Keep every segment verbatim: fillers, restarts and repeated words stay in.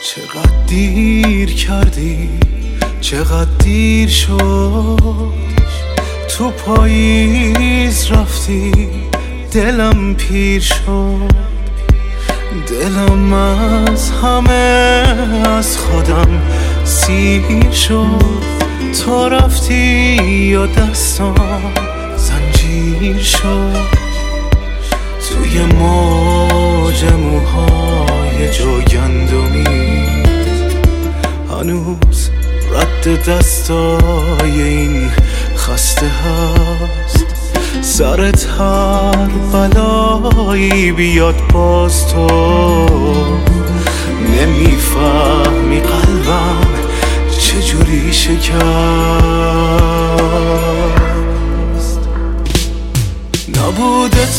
چقدر دیر کردی، چقدر دیر شد، تو پاییز رفتی دلم پیر شد. دلم از همه از خودم سیر شد، تو رفتی و دستام زنجیر شد. توی موج موهای جوگندمی هنوز رد دستای این خسته هست. سرت هر بلایی بیاد باز تو نمیفهمی قلبم چجوری شکست. نبودت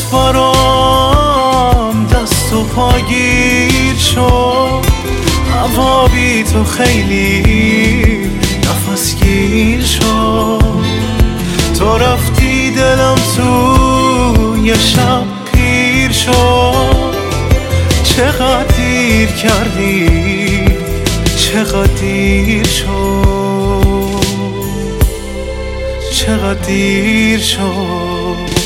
برام دست و پاگیر شد، هوا بی تو خیلی نفس گیر شد. تو رفتی دلم تو یه شب پیر شد. چقدر دیر کردی، چقدر دیر شد، چقدر دیر شد.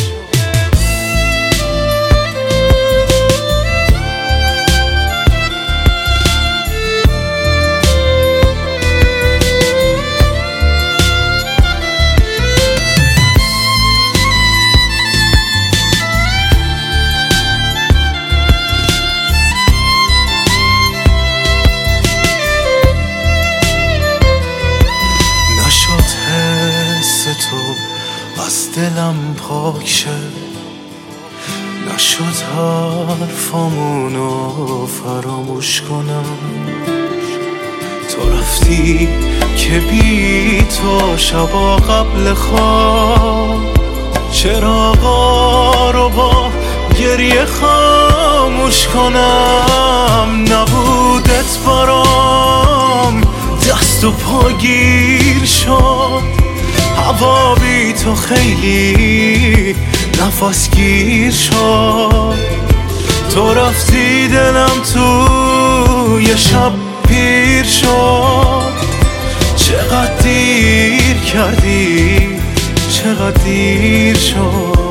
تو از دلم پاک شه، نشد حرفامونو فراموش کنم. تو رفتی که بی تو شبا قبل خواب چراغا رو با گریه خاموش کنم. نبودت برام دست و پا گیر شد، هوا بی تو خیلی نفس گیر شد. تو رفتی دلم تو یه شب پیر شد. چقدر دیر کردی، چقدر دیر شد.